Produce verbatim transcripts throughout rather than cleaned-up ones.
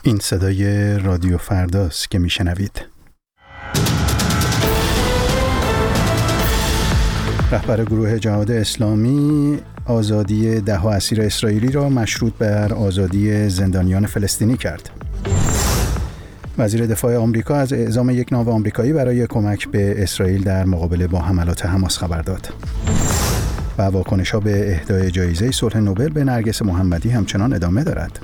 این صدای رادیو فرداست که میشنوید. رهبر گروه جهاد اسلامی آزادی ده اسیر اسرائیلی را مشروط بر آزادی زندانیان فلسطینی کرد. وزیر دفاع آمریکا از اعزام یک ناو آمریکایی برای کمک به اسرائیل در مقابله با حملات حماس خبر داد. و واکنش‌ها به اهدای جایزه صلح نوبل به نرگس محمدی همچنان ادامه دارد.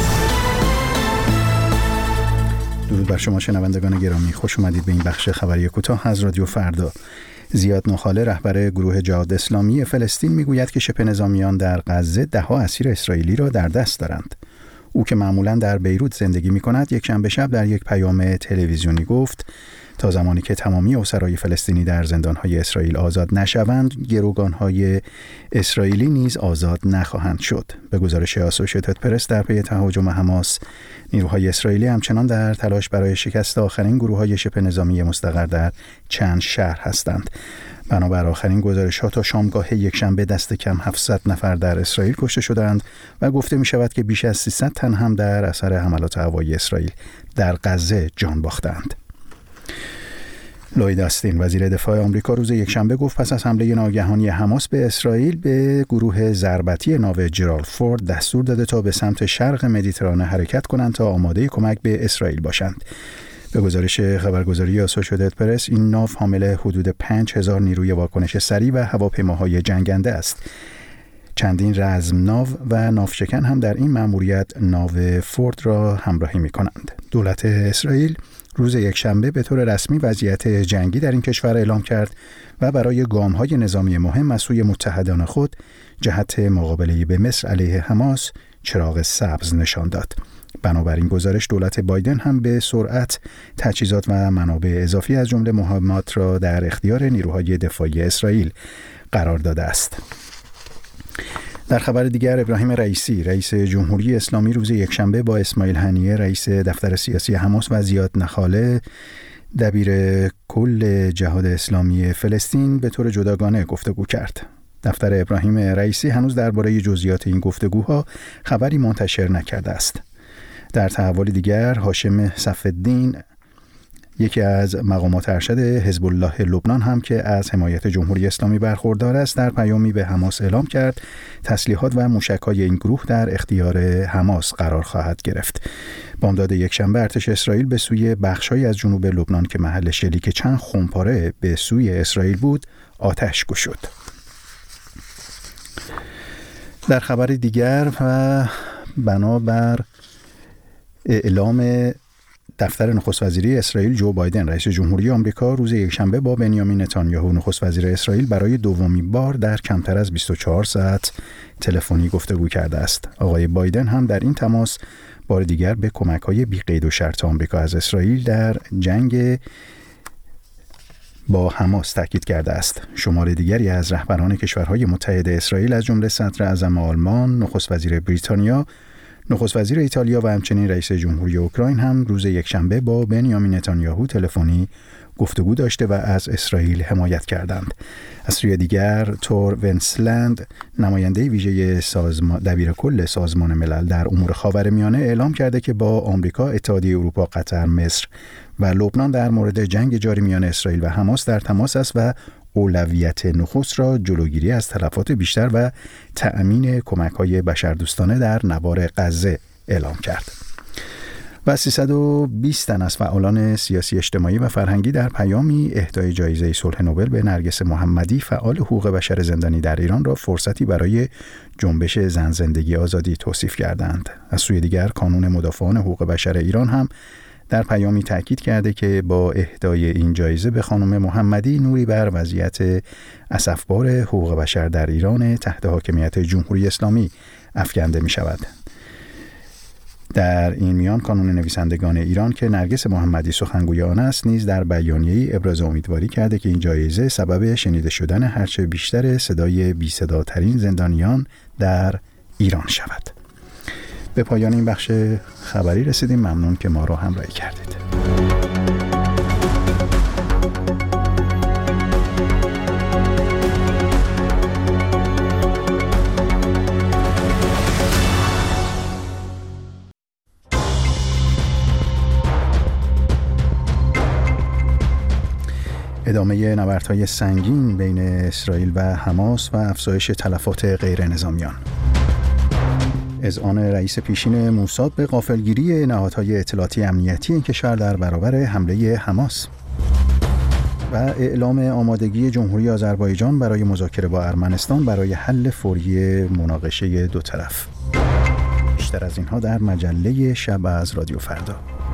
درود بر شما شنوندگان گرامی، خوش اومدید به این بخش خبری کوتاه از رادیو فردا. زیاد نخاله رهبر گروه جهاد اسلامی فلسطین میگوید که شبه نظامیان در غزه ده ها اسیر اسرائیلی را در دست دارند. او که معمولاً در بیروت زندگی می‌کند، یک شنبه شب در یک پیام تلویزیونی گفت تا زمانی که تمامی اسرای فلسطینی در زندان‌های اسرائیل آزاد نشوند، گروگان‌های اسرائیلی نیز آزاد نخواهند شد. به گزارش آسوشیتد پرس، در پی تهاجم حماس، نیروهای اسرائیلی همچنان در تلاش برای شکست آخرین گروه‌های شبه نظامی مستقر در چند شهر هستند. بنابر آخرین گزارش‌ها تا شامگاه یکشنبه دست کم هفتصد نفر در اسرائیل کشته شدند و گفته می‌شود که بیش از سیصد تن هم در اثر حملات هوایی اسرائیل در غزه جان باختند. لوید آستین وزیر دفاع آمریکا روز یکشنبه گفت پس از حمله ناگهانی حماس به اسرائیل به گروه ضربتی ناو جرالد فورد دستور داده تا به سمت شرق مدیترانه حرکت کنند تا آماده کمک به اسرائیل باشند. به گزارش خبرگزاری آسوشیتد پرس، این ناو حامل حدود پنج هزار نیروی واکنش سریع و هواپیماهای جنگنده است. چندین رزم ناو و ناوشکن هم در این مأموریت ناو فورد را همراهی می‌کنند. دولت اسرائیل روز یکشنبه به طور رسمی وضعیت جنگی در این کشور اعلام کرد و برای گام‌های نظامی مهم از سوی متحدان خود جهت مقابله به مصر علیه حماس چراغ سبز نشان داد. بنابراین گزارش دولت بایدن هم به سرعت تجهیزات و منابع اضافی از جمله مهمات را در اختیار نیروهای دفاعی اسرائیل قرار داده است. در خبر دیگر، ابراهیم رئیسی رئیس جمهوری اسلامی روز یکشنبه با اسماعیل هنیه رئیس دفتر سیاسی حماس و زیاد نخاله دبیر کل جهاد اسلامی فلسطین به طور جداگانه گفتگو کرد. دفتر ابراهیم رئیسی هنوز درباره جزئیات این گفتگوها خبری منتشر نکرده است. در تحول دیگر، هاشم صف‌الدین یکی از مقامات ارشد حزب الله لبنان هم که از حمایت جمهوری اسلامی برخوردار است، در پیامی به حماس اعلام کرد تسلیحات و موشک‌های این گروه در اختیار حماس قرار خواهد گرفت. بامداد یکشنبه ارتش اسرائیل به سوی بخش‌هایی از جنوب لبنان که محل شلیک چند خمپاره به سوی اسرائیل بود آتش گشود. در خبر دیگر و بنابر اعلام دفتر نخست وزیری اسرائیل، جو بایدن رئیس جمهوری آمریکا روز یکشنبه با بنیامین نتانیاهو نخست وزیر اسرائیل برای دومین بار در کمتر از بیست و چهار ساعت تلفنی گفتگو کرده است. آقای بایدن هم در این تماس بار دیگر به کمک‌های بی قید و شرط آمریکا از اسرائیل در جنگ با حماس تاکید کرده است. شمار دیگری از رهبران کشورهای متحد اسرائیل از جمله صدر اعظم آلمان، نخست وزیر بریتانیا، نخست وزیر ایتالیا و همچنین رئیس جمهوری اوکراین هم روز یکشنبه با بنیامین نتانیاهو تلفنی گفتگو داشته و از اسرائیل حمایت کردند. از سوی دیگر، تور ونسلند نماینده ویژه سازمان دبیر کل سازمان ملل در امور خاورمیانه اعلام کرده که با آمریکا، اتحادیه اروپا، قطر، مصر و لبنان در مورد جنگ جاری میان اسرائیل و حماس در تماس است و اولویت نخست را جلوگیری از تلفات بیشتر و تأمین کمک‌های بشردوستانه در نوار غزه اعلام کرد. و سیصد و بیست تن از فعالان سیاسی، اجتماعی و فرهنگی در پیامی اهدای جایزه صلح نوبل به نرگس محمدی، فعال حقوق بشر زندانی در ایران، را فرصتی برای جنبش زن زندگی آزادی توصیف کردند. از سوی دیگر، کانون مدافعان حقوق بشر ایران هم در پیامی تأکید کرده که با اهدای این جایزه به خانم محمدی نوری بر وضعیت اسفبار حقوق بشر در ایران تحت حاکمیت جمهوری اسلامی افکنده می شود. در این میان کانون نویسندگان ایران که نرگس محمدی سخنگوی آن است نیز در بیانیه‌ای ابراز امیدواری کرده که این جایزه سبب شنیده شدن هرچه بیشتر صدای بی صداترین زندانیان در ایران شود. به پایان این بخش خبری رسیدیم. ممنون که ما را همراهی کردید. ادامه نبردهای سنگین بین اسرائیل و حماس و افزایش تلفات غیر نظامیان. اذعان رئیس پیشین موساد به غافلگیری نهادهای اطلاعاتی امنیتی این کشور در برابر حمله حماس و اعلام آمادگی جمهوری آذربایجان برای مذاکره با ارمنستان برای حل فوری مناقشه دو طرف. بیشتر از اینها در مجله شب از رادیو فردا.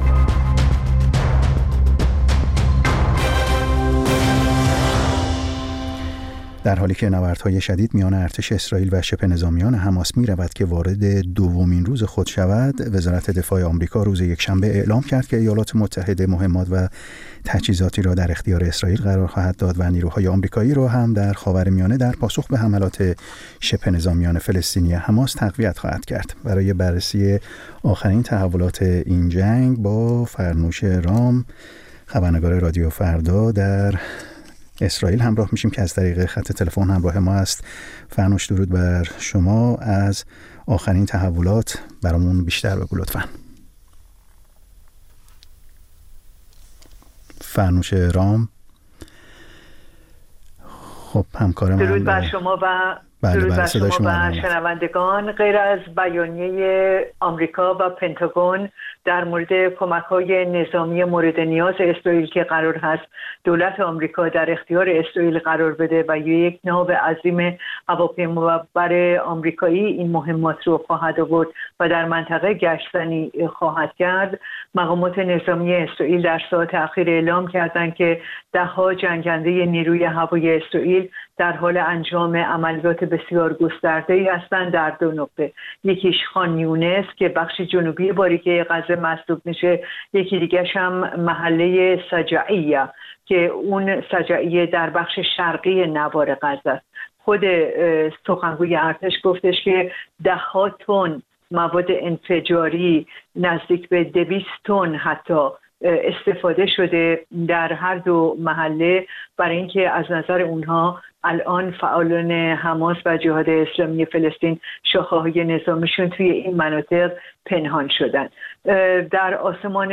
در حالی که نبردهای شدید میان ارتش اسرائیل و شبه نظامیان حماس می رود که وارد دومین روز خود شود، وزارت دفاع آمریکا روز یکشنبه اعلام کرد که ایالات متحده مهمات و تجهیزاتی را در اختیار اسرائیل قرار خواهد داد و نیروهای آمریکایی را هم در خاورمیانه در پاسخ به حملات شبه نظامیان فلسطینی حماس تقویت خواهد کرد. برای بررسی آخرین تحولات این جنگ با فرنوش رام، خبرنگار رادیو فردا در اسرائیل همراه میشیم که از طریق خط تلفن همراه ما است. فرنوش، درود بر شما. از آخرین تحولات برامون بیشتر بگو لطفاً. فرنوش رام. خب همکارم درود بر شما و درود بر شما و شنوندگان. غیر از بیانیه آمریکا و پنتاگون در مورد کمک‌های نظامی مورد نیاز اسرائیل که قرار هست دولت آمریکا در اختیار اسرائیل قرار بده و یک ناو عظیم هواپیمابر آمریکایی این مهمات رو خواهد آورد و در منطقه گشتزنی خواهد کرد، مقامات نظامی اسرائیل در ساعات اخیر اعلام کردند که ده‌ها جنگنده نیروی هوایی اسرائیل در حال انجام عملیات بسیار گسترده‌ای هستند در دو نقطه. یکیش خان یونس که بخش جنوبی باریکه غزه محسوب میشه، یکی دیگه‌ش هم محله سجعیه که اون سجعیه در بخش شرقی نوار غزه است. خود سخنگوی ارتش گفتش که ده ها تن مواد انفجاری، نزدیک به دویست تن حتی استفاده شده در هر دو محله برای اینکه از نظر اونها الان فعالان حماس و جهاد اسلامی فلسطین شاخه‌های نظامیشون توی این مناطق پنهان شدن. در آسمان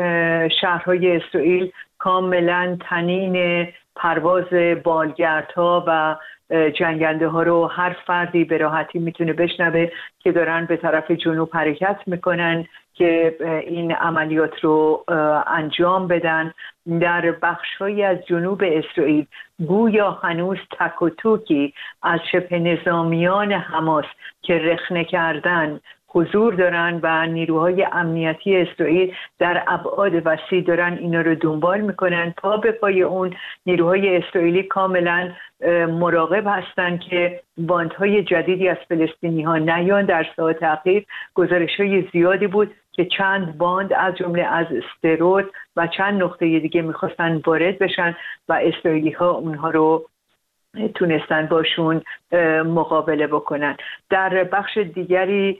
شهرهای اسرائیل کاملا طنین پرواز بالگردها و جنگنده ها رو هر فردی به راحتی میتونه بشنوه که دارن به طرف جنوب حرکت میکنن که این عملیات رو انجام بدن. در بخش‌هایی از جنوب اسرائیل گویا هنوز تک و توکی از شبه نظامیان حماس که رخنه کردن حضور دارن و نیروهای امنیتی اسرائیل در ابعاد وسیع دارن اینا رو دنبال میکنن. پا به پای اون نیروهای اسرائیلی کاملا مراقب هستن که باندهای جدیدی از فلسطینی ها نیان. در ساعت اخیر گزارش‌های زیادی بود که چند باند از جمله از سدرات و چند نقطه دیگه میخواستن وارد بشن و اسرائیلی ها اونها رو تونستن باشون مقابله بکنن. در بخش دیگری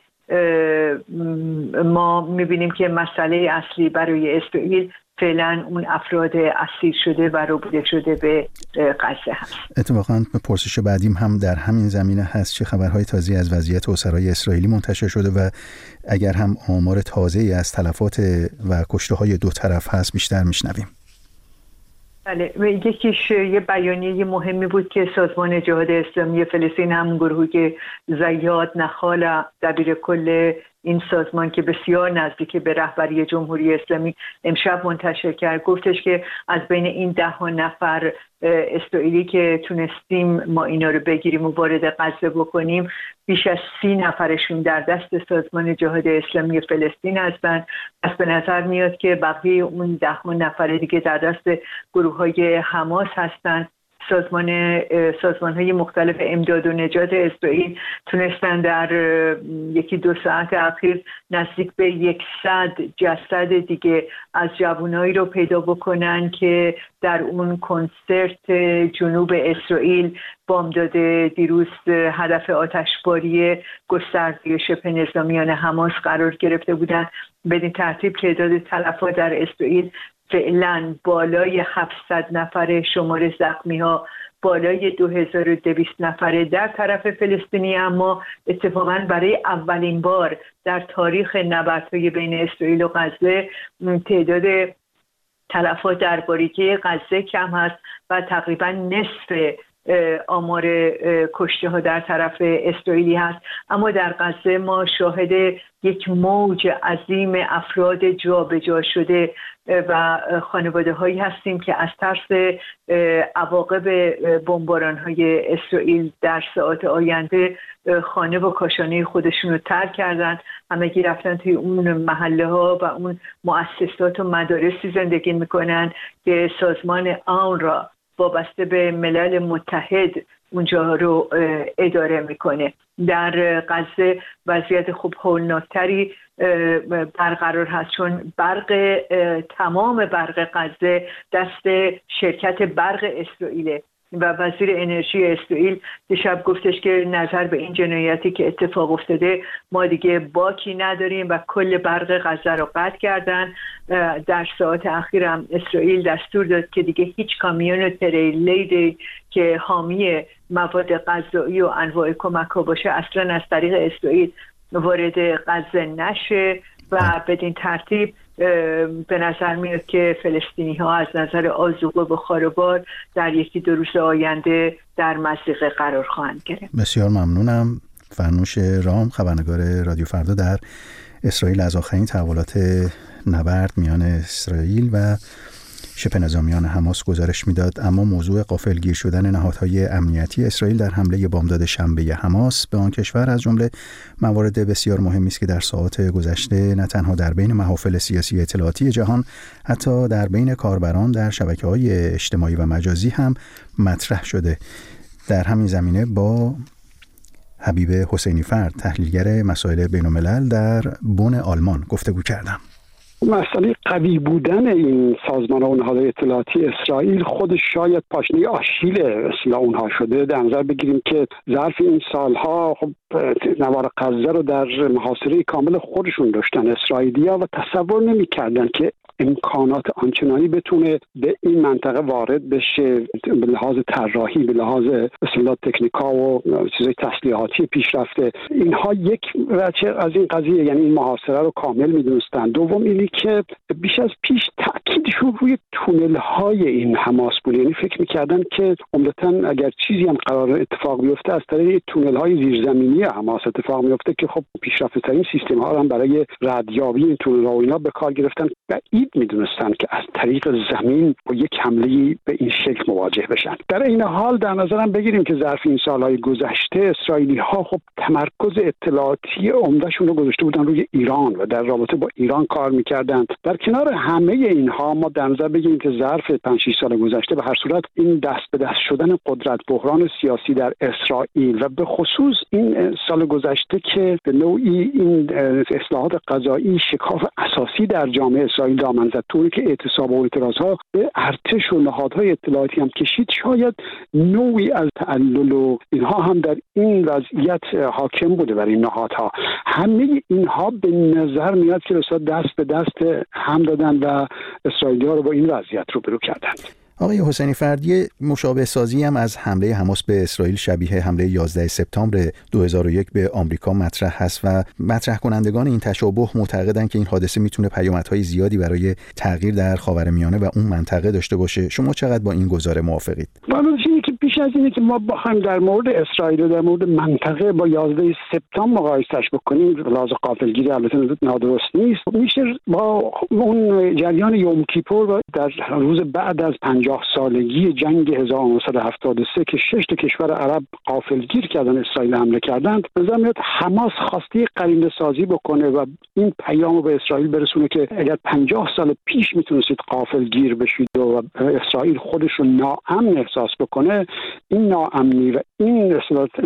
ما میبینیم که مسئله اصلی برای اسرائیل فعلا اون افراد اسیر شده و ربوده شده به غزه هست. اتفاقاً پرسش بعدیم هم در همین زمینه هست. چه خبرهای تازه‌ای از وضعیت اسرای اسرائیلی منتشر شده و اگر هم آمار تازه‌ای از تلفات و کشته‌های دو طرف هست بیشتر میشنویم. بله، یکیش یه بیانیه مهمی بود که سازمان جهاد اسلامی فلسطین، همون گروهی که زیاد نخال دبیر کل این سازمان که بسیار نزدیک به رهبری جمهوری اسلامی امشب منتشر کرد، گفتش که از بین این ده ها نفر اسرائیلی که تونستیم ما اینا رو بگیریم و وارد غزه بکنیم، بیش از سی نفرشون در دست سازمان جهاد اسلامی فلسطین هستند. پس به نظر میاد که بقیه اون ده ها نفر دیگه در دست گروه های حماس هستند. سازمان سازمان‌های مختلف امداد و نجات اسرائیل تونستن در یکی دو ساعت اخیر نزدیک به صد جسد دیگه از جوانایی رو پیدا بکنن که در اون کنسرت جنوب اسرائیل بامداد دیروز هدف آتشباری گسترده شبه نظامیان حماس قرار گرفته بودن. بدین ترتیب تعداد تلفات در اسرائیل فعلا بالای هفتصد نفر، شمار زخمی ها بالای دو هزار و دویست نفره در طرف فلسطینی. اما اتفاقا برای اولین بار در تاریخ نبردهای بین اسرائیل و غزه تعداد تلفات در باریکه غزه کم هست و تقریبا نصف آمار کشته ها در طرف اسرائیلی هست، اما در غزه ما شاهد یک موج عظیم افراد جابجا شده و خانواده هایی هستیم که از ترس عواقب بمباران های اسرائیل در ساعات آینده خانه و کاشانه خودشون رو ترک کردن، همگی رفتن توی اون محله ها و اون مؤسسات و مدارسی زندگی میکنن که سازمان آنروا وابسته به ملل متحد اونجا رو اداره میکنه. در غزه وضعیت خوب هولناکتری برقرار هست، چون برق تمام برق غزه دست شرکت برق اسرائیل و وزیر انرژی اسرائیل دیشب گفتش که نظر به این جنایتی که اتفاق افتاده ما دیگه باکی نداریم و کل برق غزه رو قطع کردن. در ساعات اخیر هم اسرائیل دستور داد که دیگه هیچ کامیون و تریلی که حامی مواد غذایی و انواع کمک ها باشه اصلا از طریق اسرائیل وارد غزه نشه و بدین ترتیب به نظر میاد که فلسطینی ها از نظر آذوقه و خاروبار در یکی دو روز آینده در مضیقه قرار خواهند گرفت. بسیار ممنونم. فرنوش رام، خبرنگار رادیو فردا در اسرائیل، از آخرین تحولات نبرد میان اسرائیل و شبه نظامیان حماس گزارش میداد. اما موضوع غافلگیر شدن نهادهای امنیتی اسرائیل در حمله بامداد شنبه حماس به آن کشور از جمله موارد بسیار مهمی است که در ساعات گذشته نه تنها در بین محافل سیاسی اطلاعاتی جهان، حتی در بین کاربران در شبکه‌های اجتماعی و مجازی هم مطرح شده. در همین زمینه با حبیب حسینی فرد، تحلیلگر مسائل بین‌الملل در بن آلمان گفتگو کردم. مسئله قوی بودن این سازمان و نهادهای اطلاعاتی اسرائیل خودش شاید پاشنه آشیل اصلاح اونها شده. در نظر بگیریم که ظرف این سالها خب نوار غزه رو در محاصره کامل خودشون داشتن اسرائیلیا و تصور نمی‌کردن که امکانات آنچنانی بتونه به این منطقه وارد بشه، به لحاظ طراحی، به لحاظ اصطلاح تکنیکا و چیزای تسلیحاتی پیشرفته. اینها یک بچه از این قضیه، یعنی این محاصره رو کامل میدونستن. دوم اینی که بیش از پیش تأکیدشون روی تونل های این حماس بود، یعنی فکر میکردن که عمدتاً اگر چیزی هم قرار اتفاق بیفته از طریق تونل های زیرزمینی حماس اتفاق میفته که خب پیشرفته ترین سیستم ها هم برای ردیابی این تونل ها و اینا به کار گرفتن. بعید میدونستن که از طریق زمین با یک حمله به این شکل مواجه بشن. در این حال در نظرم بگیریم که ظرف این سالهای گذشته اسرائیلی ها خب تمرکز اطلاعاتی عمدهشون رو گذاشته بودن روی ایران و در رابطه با ایران کار میکردن. در کنار همه اینها ما در نظر بگیریم که ظرف پنج شش سال گذشته به هر صورت این دست به دست شدن قدرت، بحران سیاسی در اسرائیل و به خصوص این سال گذشته که به نوعی این اصلاحات قضایی شکاف اساسی در جامعه اسرائیل دامن زد، طوری که اعتصاب و اعتراضها به ارتش و نهادهای اطلاعاتی هم کشید، شاید نوعی از تعلل و اینها هم در این وضعیت حاکم بوده بر این نهادها. همه اینها به نظر میاد که رسا دست به دست هم دادن و اسرائیلی‌ها رو با این وضعیت روبرو کردن. آقای حسینی فردی، مشابه سازی هم از حمله حماس به اسرائیل شبیه حمله یازده سپتامبر دو هزار و یک به آمریکا مطرح هست و مطرح کنندگان این تشابه معتقدند که این حادثه میتونه پیامدهای زیادی برای تغییر در خاورمیانه و اون منطقه داشته باشه. شما چقدر با این گزاره موافقید؟ والا چیزی که بیش از اینه که ما بخوایم در مورد اسرائیل و در مورد منطقه با یازده سپتامبر مقایسهش بکنیم، لحاظ غافلگیری البته نادرست نیست. میشه با اون جریان یوم کیپور در روز بعد از پنجاه سالگی جنگ هزار و نهصد و هفتاد و سه که شش تا کشور عرب غافلگیر کردن، اسرائیل حمله کردند، به نظر میاد حماس خواسته قرینه سازی بکنه و این پیامو به اسرائیل برسونه که اگر پنجاه سال پیش میتونستید غافلگیر بشید و اسرائیل خودش رو ناامن احساس بکنه، این ناامنی و این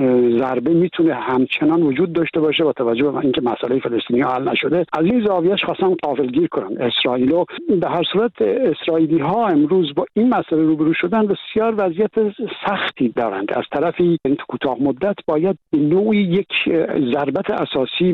ضربه میتونه همچنان وجود داشته باشه با توجه به اینکه مسئله فلسطینی حل نشده. از این زاویهش خواستم غافلگیر کنم اسرائیلو. به هر صورت اسرائیلی ها امروز با این مسئله روبرو شدن بسیار وضعیت سختی دارند. از طرفی این کوتاه مدت باید به نوعی یک ضربت اساسی به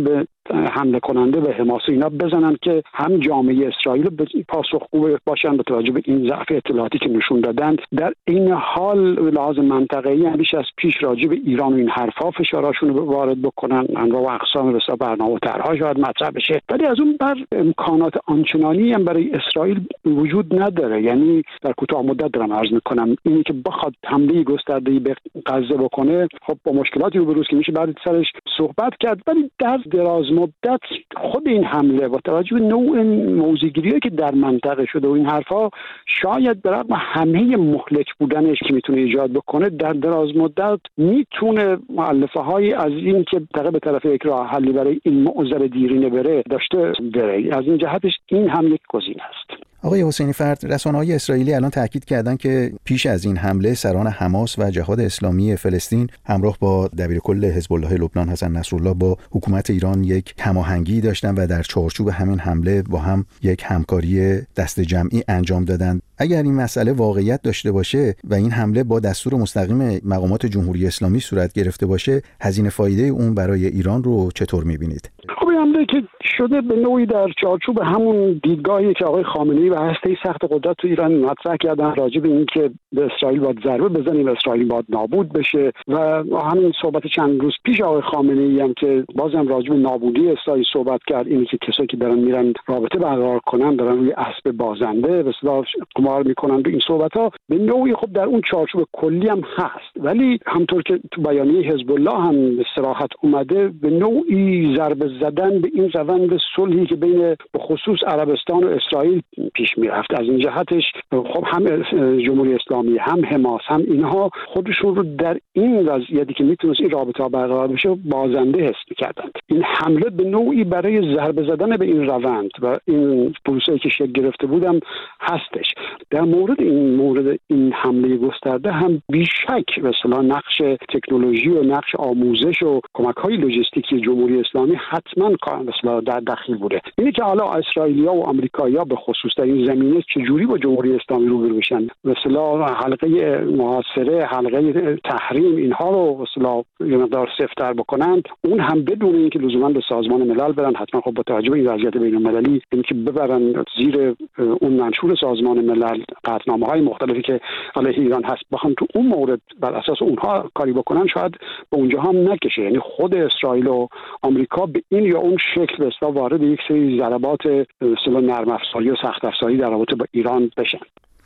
حمله کننده به حماس اینا بزنن که هم جامعه اسرائیل پاسخگو باشن به توجه به این ضعف اطلاعاتی که نشون دادن. در این حال لحاظ منطقه‌ای هم بیش از پیش راجع به ایران و این حرفا فشاراشون رو وارد بکنن، انواع و اقسام رسا برنامه و طرح‌ها شاید مطرح بشه، ولی از اون بر امکانات آنچنانی هم برای اسرائیل وجود نداره. یعنی در کوتاه مدت دارم عرض میکنم اینی که بخواد حمله گسترده‌ای به غزه بکنه، خب با مشکلاتی روبروست که میشه بعد سرش صحبت کرد، ولی در دراز مدت خود این حمله با توجه به نوع موضوعگیری که در منطقه شده و این حرفا شاید به رغم همه مهلک بودنش که میتونه ایجاد بکنه، در دراز مدت میتونه مؤلفه های از این که دقیقه به طرف یک راه حلی برای این معضل دیرینه بره داشته بره. از این جهتش این هم یک گزینه است. آقای حسینی فرد، رسانه‌های اسرائیلی الان تاکید کردند که پیش از این حمله سران حماس و جهاد اسلامی فلسطین همراه با دبیرکل حزب الله لبنان حسن نصرالله با حکومت ایران یک هماهنگی داشتن و در چارچوب همین حمله با هم یک همکاری دست جمعی انجام دادند. اگر این مسئله واقعیت داشته باشه و این حمله با دستور مستقیم مقامات جمهوری اسلامی صورت گرفته باشه، هزینه فایده اون برای ایران رو چطور می‌بینید؟ خب این حمله که شده به نوعی در چارچوب همون دیدگاهی که آقای خامنه‌ای و هسته سخت قدرت تو ایران مطرح کردن راجع به اینکه به اسرائیل باید ضربه بزنیم، اسرائیل باید نابود بشه، و همین صحبت چند روز پیش آقای خامنه‌ای هم که بازم راجع به نابودی اسرائیل صحبت کرد، اینی که کسایی که دارن میرن رابطه برقرار کنن دارن روی اسب بازنده به اصطلاح قمار میکنن. به این صحبت‌ها به نوعی خب در اون چارچوب کلی هم هست، ولی همونطور که تو بیانیه حزب الله هم به صراحت اومده به نوعی ضربه زدن به این روند صلحی که بین به خصوص عربستان و اسرائیل پیش میرفت. از این جهتش خب هم جمهوری اسلامی هم حماس هم اینها خودشون رو در این وضعیتی که میتونست این رابطه برقرار بشه بازنده حس می‌کردند. این حمله به نوعی برای ضربه زدن به این روند و این پروسه‌ای که شکل گرفته بودم هستش. در مورد این مورد این حمله گسترده هم بیشک به اصطلاح نقش تکنولوژی و نقش آموزش و کمک‌های لوجستیکی جمهوری اسلامی حتما کار به اصطلاح در دخیل بوده. اینی که حالا اسرائیلیا و آمریکایی‌ها به خصوص در این زمینه چجوری با جمهوری اسلامی روبرو بشن، به اصطلاح حلقه محاصره، حلقه تحریم اینها رو به اصطلاح یه مقدار سفت‌تر بکنند، اون هم بدون اینکه لزوما به سازمان ملل برن، حتما خب با توجه به این وضعیت بین‌المللی اینکه ببرن زیر اون منشور سازمان ملل قطعنامه‌های مختلفی که علیه ایران هست بخوان تو اون مورد بر اساس اونها کاری بکنن، شاید به اونجا هم نکشه. یعنی خود اسرائیل و آمریکا به این یا اون شکل به اصطلاح وارد یک سری ضربات به اصطلاح نرم افزاری و سخت افزاری در رابطه با ایران بشن.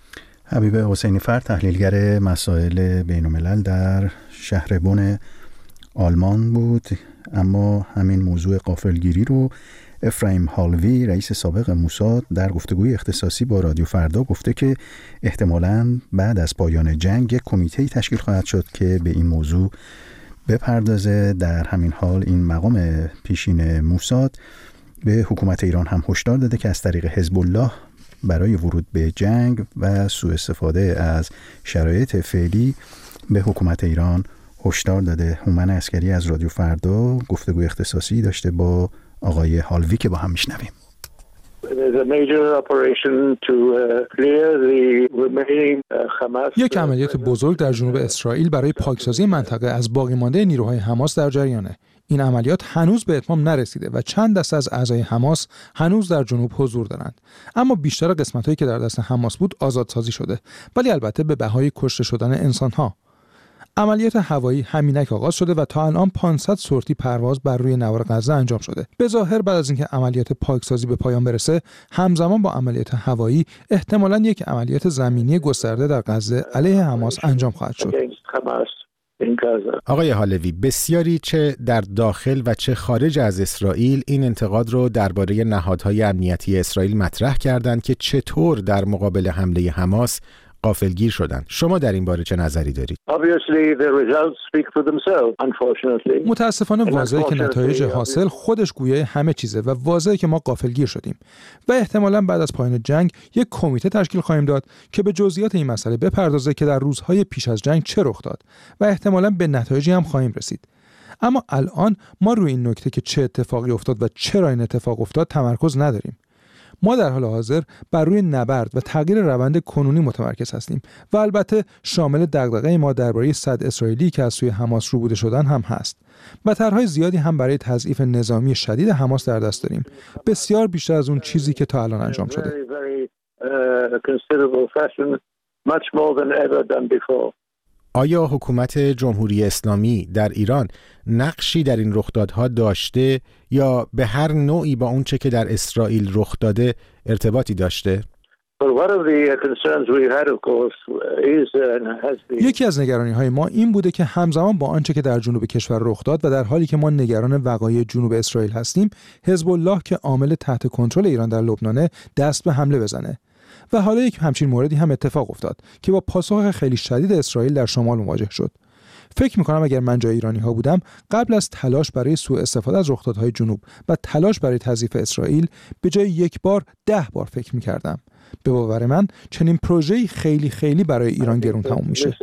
حبیب حسینی فرد، تحلیلگر مسائل بین‌الملل در شهر بن آلمان بود. اما همین موضوع غافلگیری رو افرایم هالوی، رئیس سابق موساد، در گفتگوی اختصاصی با رادیو فردا گفته که احتمالاً بعد از پایان جنگ یک کمیته تشکیل خواهد شد که به این موضوع بپردازه. در همین حال این مقام پیشین موساد به حکومت ایران هم هشدار داده که از طریق حزب الله برای ورود به جنگ و سوء استفاده از شرایط فعلی به حکومت ایران هشدار داده. هومن عسکری از رادیو فردا گفتگوی اختصاصی داشته با آقای هالوی که با هم میشنویم. یک عملیات بزرگ در جنوب اسرائیل برای پاکسازی منطقه از باقی مانده نیروهای حماس در جریانه. این عملیات هنوز به اتمام نرسیده و چند دسته از اعضای حماس هنوز در جنوب حضور دارند. اما بیشتر قسمت‌هایی که در دست حماس بود آزادسازی شده، ولی البته به بهای کشته شدن انسان‌ها. عملیات هوایی همینک آغاز شده و تا الان پانصد سورتی پرواز بر روی نوار غزه انجام شده. به ظاهر بعد از اینکه عملیات پاکسازی به پایان برسه، همزمان با عملیات هوایی احتمالاً یک عملیات زمینی گسترده در غزه علیه حماس انجام خواهد شد. آقای هالوی، بسیاری چه در داخل و چه خارج از اسرائیل این انتقاد رو درباره نهادهای امنیتی اسرائیل مطرح کردند که چطور در مقابل حمله حماس غافلگیر شدن. شما در این باره چه نظری دارید؟ متاسفانه واضحه که نتایج حاصل خودش گویای همه چیزه و واضحه که ما غافلگیر شدیم و احتمالاً بعد از پایان جنگ یک کمیته تشکیل خواهیم داد که به جزئیات این مسئله بپردازه که در روزهای پیش از جنگ چه رخ داد و احتمالاً به نتایجی هم خواهیم رسید. اما الان ما روی این نکته که چه اتفاقی افتاد و چرا این اتفاق افتاد تمرکز نداریم. ما در حال حاضر بر روی نبرد و تغییر روند کنونی متمرکز هستیم و البته شامل دغدغه ما درباره صد اسرائیلی که از سوی حماس روبوده شدن هم هست و طرح‌های زیادی هم برای تضعیف نظامی شدید حماس در دست داریم، بسیار بیشتر از اون چیزی که تا الان انجام شده. آیا حکومت جمهوری اسلامی در ایران نقشی در این رخدادها داشته یا به هر نوعی با اون چه که در اسرائیل رخ داده ارتباطی داشته؟ یکی از نگرانی‌های ما این بوده که همزمان با آنچه که در جنوب کشور رخ داد و در حالی که ما نگران وقایع جنوب اسرائیل هستیم، حزب الله که عامل تحت کنترل ایران در لبنان دست به حمله بزنه. و حالا یک همچین موردی هم اتفاق افتاد که با پاسخ خیلی شدید اسرائیل در شمال مواجه شد. فکر می‌کنم اگر من جای ایرانی‌ها بودم، قبل از تلاش برای سوء استفاده از رخدادهای جنوب و تلاش برای تضعیف اسرائیل، به جای یک بار ده بار فکر می‌کردم. به باور من چنین پروژه‌ای خیلی خیلی برای ایران گران تموم میشه.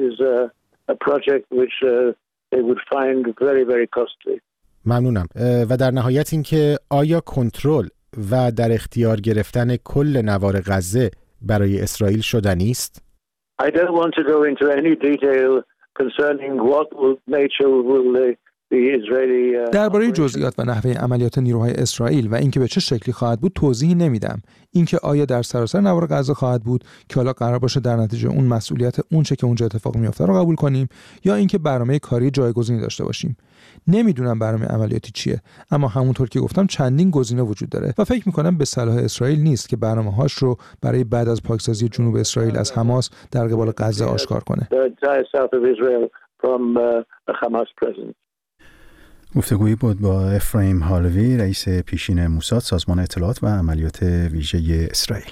ممنونم. و در نهایت اینکه آیا کنترل و در اختیار گرفتن کل نوار غزه برای اسرائیل شدنی است؟ I don't want to go into any detail concerning what will nature will درباره جزئیات و نحوه عملیات نیروهای اسرائیل و اینکه به چه شکلی خواهد بود توضیحی نمیدم. اینکه آیا در سراسر نوار غزه خواهد بود که حالا قرار باشه در نتیجه اون مسئولیت اون چه که اونجا اتفاق میفته رو قبول کنیم یا اینکه برنامه کاری جایگزینی داشته باشیم. نمیدونم برنامه عملیاتی چیه، اما همونطور که گفتم چندین گزینه وجود داره و فکر میکنم به صلاح اسرائیل نیست که برنامه‌هاش رو برای بعد از پاکسازی جنوب اسرائیل از حماس در قبال غزه آشکار کنه. گفتگویی بود با افرایم هالوی، رئیس پیشین موساد، سازمان اطلاعات و عملیات ویژه اسرائیل.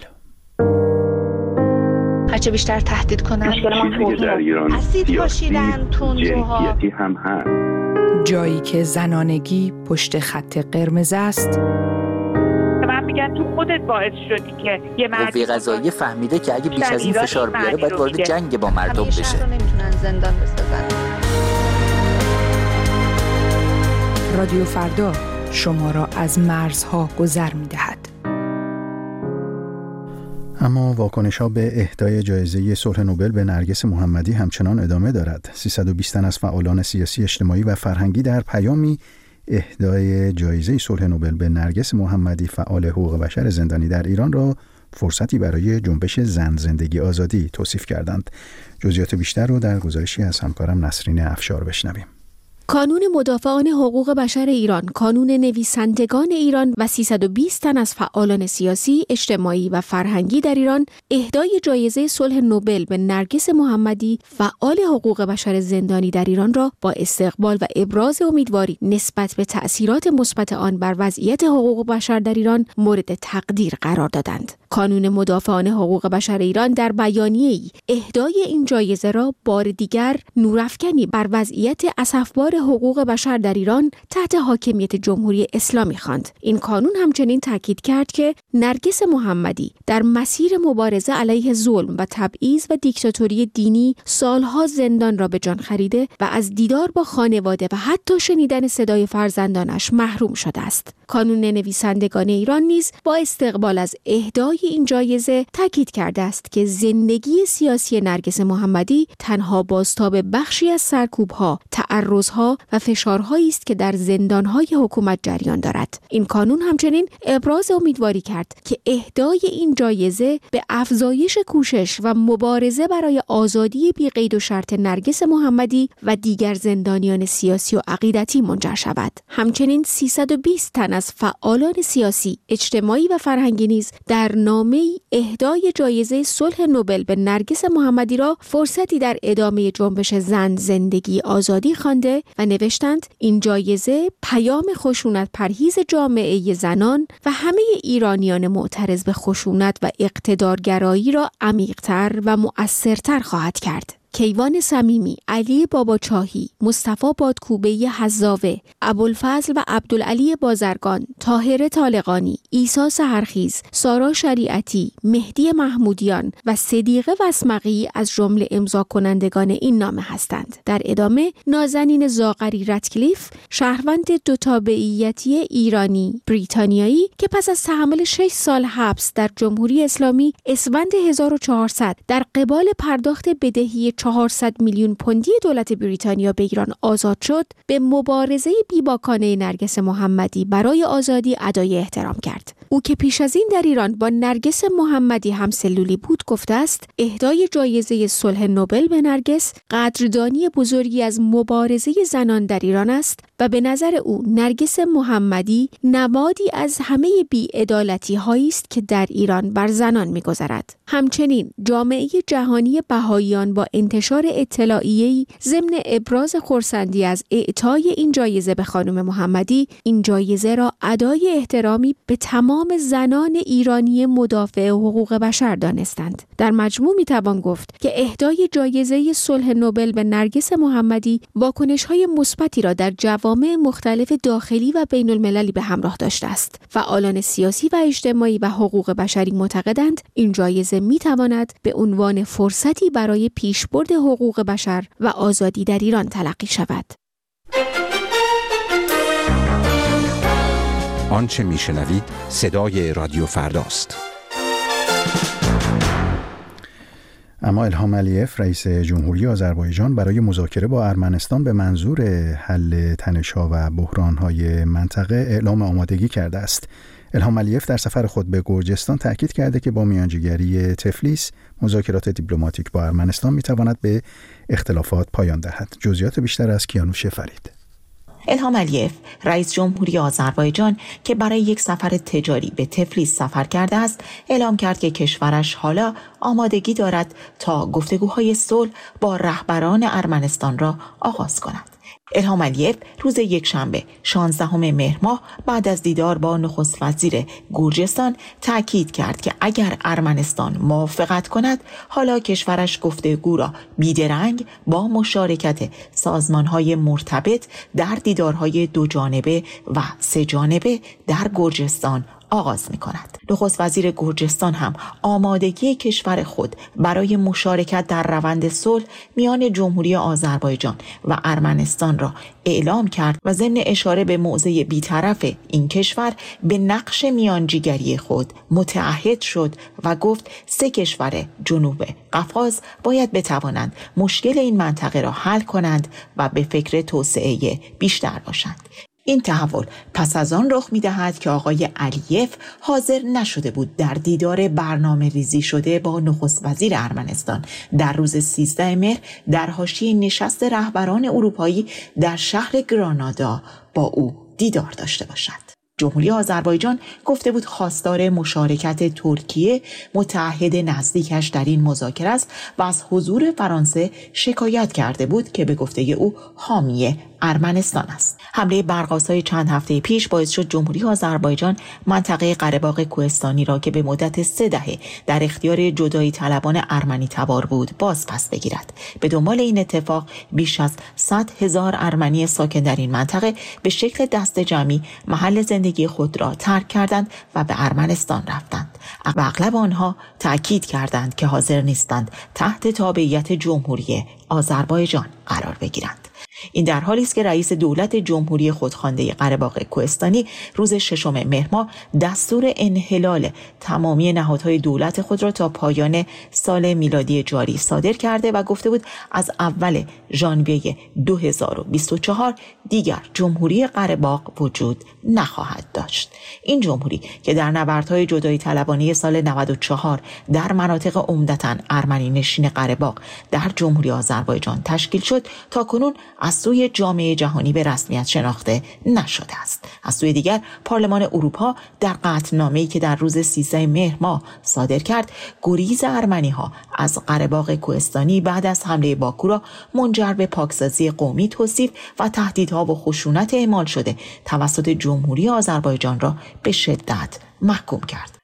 هرچه بیشتر تهدید کنن اسید پاشیدن تندروها هم هست. جایی که زنانگی پشت خط قرمز است. من میگن تو خودت باعث شدی که یه مردی قوه قضاییه فهمیده که اگه بیش از این فشار بیاره باید وارد جنگ با مردم بشه. همیشه نمیتونن زندان بسازن. رادیو فردا شما را از مرزها گذر می‌دهد. اما واکنش‌ها به اهدای جایزه صلح نوبل به نرگس محمدی همچنان ادامه دارد. سیصد و بیست تن از فعالان سیاسی، اجتماعی و فرهنگی در پیامی اهدای جایزه صلح نوبل به نرگس محمدی، فعال حقوق بشر زندانی در ایران، را فرصتی برای جنبش زن، زندگی، آزادی توصیف کردند. جزئیات بیشتر رو در گزارشی از همکارم نسرین افشار بشنویم. کانون مدافعان حقوق بشر ایران، کانون نویسندگان ایران و سیصد و بیست تن از فعالان سیاسی، اجتماعی و فرهنگی در ایران اهدای جایزه صلح نوبل به نرگس محمدی، فعال حقوق بشر زندانی در ایران را با استقبال و ابراز امیدواری نسبت به تأثیرات مثبت آن بر وضعیت حقوق بشر در ایران مورد تقدیر قرار دادند. کانون مدافعان حقوق بشر ایران در بیانیه‌ای اهدای این جایزه را بار دیگر نورافکنی بر وضعیت اسفبار حقوق بشر در ایران تحت حاکمیت جمهوری اسلامی خواند. این کانون همچنین تاکید کرد که نرگس محمدی در مسیر مبارزه علیه ظلم و تبعیض و دیکتاتوری دینی سالها زندان را به جان خریده و از دیدار با خانواده و حتی شنیدن صدای فرزندانش محروم شده است. کانون نویسندگان ایران نیز با استقبال از اهدای این جایزه تاکید کرده است که زندگی سیاسی نرگس محمدی تنها بازتاب بخشی از سرکوب‌ها، تعرض‌ها و فشارهایی است که در زندان‌های حکومت جریان دارد. این کانون همچنین ابراز امیدواری کرد که اهدای این جایزه به افزایش کوشش و مبارزه برای آزادی بی قید و شرط نرگس محمدی و دیگر زندانیان سیاسی و عقیدتی منجر شود. همچنین سیصد و بیست تن از فعالان سیاسی، اجتماعی و فرهنگی نیز در نامه‌ای اهدای جایزه صلح نوبل به نرگس محمدی را فرصتی در ادامه جنبش زن، زندگی، آزادی خوانده و نوشتند این جایزه پیام خشونت پرهیز جامعه زنان و همه ایرانیان معترض به خشونت و اقتدارگرایی را عمیق‌تر و مؤثرتر خواهد کرد. کیوان صمیمی، علی باباچاهی، مصطفی بادکوبه حزاوه، ابوالفضل و عبدالعلی بازرگان، طاهره طالقانی، عیسی سحرخیز، سارا شریعتی، مهدی محمودیان و صدیقه وسمقی از جمله امضا کنندگان این نامه هستند. در ادامه نازنین زاغری رتکلیف، شهروند دو تابعیتی ایرانی بریتانیایی که پس از تحمل شش سال حبس در جمهوری اسلامی اسفند هزار و چهارصد در قبال پرداخت بدهی چهارصد میلیون پوندی دولت بریتانیا به ایران آزاد شد، به مبارزه بیباکانه نرگس محمدی برای آزادی ادای احترام کرد. او که پیش از این در ایران با نرگس محمدی همسلولی بود گفته است اهدای جایزه صلح نوبل به نرگس قدردانی بزرگی از مبارزه زنان در ایران است و به نظر او نرگس محمدی نمادی از همه بی‌عدالتی هایی است که در ایران بر زنان می‌گذرد. همچنین جامعه جهانی بهائیان با انتشار اطلاعیه‌ای ضمن ابراز خرسندی از اعطای این جایزه به خانم محمدی، این جایزه را ادای احترامی به تمام زنان ایرانی مدافع حقوق بشر دانستند. در مجموع میتوان گفت که اهدای جایزه صلح نوبل به نرگس محمدی واکنش‌های مثبتی را در جوامع مختلف داخلی و بین المللی به همراه داشته است. فعالان سیاسی و اجتماعی و حقوق بشری معتقدند این جایزه میتواند به عنوان فرصتی برای پیشبرد حقوق بشر و آزادی در ایران تلقی شود. آنچه میشنوید صدای رادیو فرداست. اما الهام علیف رئیس جمهوری آذربایجان برای مذاکره با ارمنستان به منظور حل تنش‌ها و بحران‌های منطقه اعلام آمادگی کرده است. الهام علیف در سفر خود به گرجستان تاکید کرده که با میانجیگری تفلیس مذاکرات دیپلماتیک با ارمنستان می‌تواند به اختلافات پایان دهد. جزئیات بیشتر از کیانوش فرید. الهام علیف رئیس جمهوری آذربایجان که برای یک سفر تجاری به تفلیس سفر کرده است، اعلام کرد که کشورش حالا آمادگی دارد تا گفتگوهای صلح با رهبران ارمنستان را آغاز کند. الهام علیف روز یکشنبه شانزدهم مهر ماه بعد از دیدار با نخست وزیر گرجستان تاکید کرد که اگر ارمنستان موافقت کند، حالا کشورش گفتگو را بیدرنگ با مشارکت سازمان‌های مرتبط در دیدارهای دو جانبه و سه جانبه در گرجستان آغاز می کند. نخست وزیر گرجستان هم آمادگی کشور خود برای مشارکت در روند صلح میان جمهوری آذربایجان و ارمنستان را اعلام کرد و ضمن اشاره به موضع بی‌طرف این کشور به نقش میانجیگری خود متعهد شد و گفت سه کشور جنوب قفقاز باید بتوانند مشکل این منطقه را حل کنند و به فکر توسعه بیشتر باشند. این تحول پس از آن رخ می‌دهد که آقای علیف حاضر نشده بود در دیدار برنامه ریزی شده با نخست وزیر ارمنستان در روز سیزدهم مهر در حاشیه نشست رهبران اروپایی در شهر گرانادا با او دیدار داشته باشد. جمهوری آذربایجان گفته بود خواستار مشارکت ترکیه متحد نزدیکش در این مذاکره است و از حضور فرانسه شکایت کرده بود که به گفته او حامی ارمنستان است. حمله برق‌آسای چند هفته پیش باعث شد جمهوری آذربایجان منطقه قره باغ کوهستانی را که به مدت سه دهه در اختیار جدایی طلبان ارمنی تبار بود باز پس بگیرد. به دنبال این اتفاق بیش از صد هزار ارمنی ساکن در این منطقه به شکل دست جمعی محل زندگی خود را ترک کردند و به ارمنستان رفتند. و اغلب آنها تأکید کردند که حاضر نیستند تحت تابعیت جمهوری آذربایجان قرار بگیرند. این در حالی است که رئیس دولت جمهوری خودخوانده قره باغ کوهستانی روز ششم مهر ماه دستور انحلال تمامی نهادهای دولت خود را تا پایان سال میلادی جاری صادر کرده و گفته بود از اول ژانویه دو هزار و بیست و چهار دیگر جمهوری قره باغ وجود نخواهد داشت. این جمهوری که در نبردهای جدایی طلبانه سال نود و چهار در مناطق عمدتاً ارمنی نشین قره باغ در جمهوری آذربایجان تشکیل شد، تا کنون از سوی جامعه جهانی به رسمیت شناخته نشده است. از سوی دیگر پارلمان اروپا در قطعنامه‌ای که در روز سیزدهم مهر ماه صادر کرد، گریز ارمنی‌ها از قره باغ کوهستانی بعد از حمله باکو را منجر به پاکسازی قومی توصیف و تهدیدها و خشونت اعمال شده توسط جمهوری آذربایجان را به شدت محکوم کرد.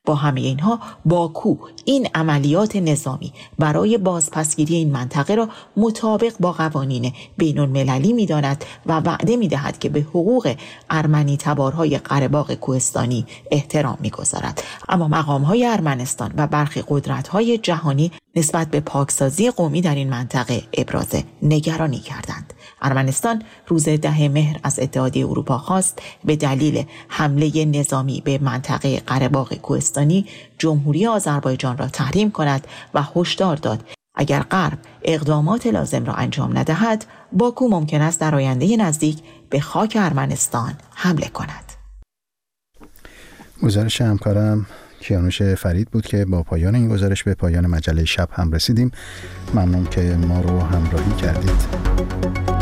با همه اینها باکو این عملیات نظامی برای بازپسگیری این منطقه را مطابق با قوانین بین المللی می داند و وعده می دهد که به حقوق ارمنی تبارهای قره‌باغ کوهستانی احترام می گذارد. اما مقامهای ارمنستان و برخی قدرت‌های جهانی نسبت به پاکسازی قومی در این منطقه ابراز نگرانی کردند. ارمنستان روز ده مهر از اتحادیه اروپا خواست به دلیل حمله نظامی به منطقه قره‌باغ کوهستانی جمهوری آذربایجان را تحریم کند و هشدار داد اگر غرب اقدامات لازم را انجام ندهد، باکو ممکن است در آینده نزدیک به خاک ارمنستان حمله کند. گزارش همکارم کیانوش فرید بود که با پایان این گزارش به پایان مجله شب هم رسیدیم. ممنون که ما رو همراهی کردید.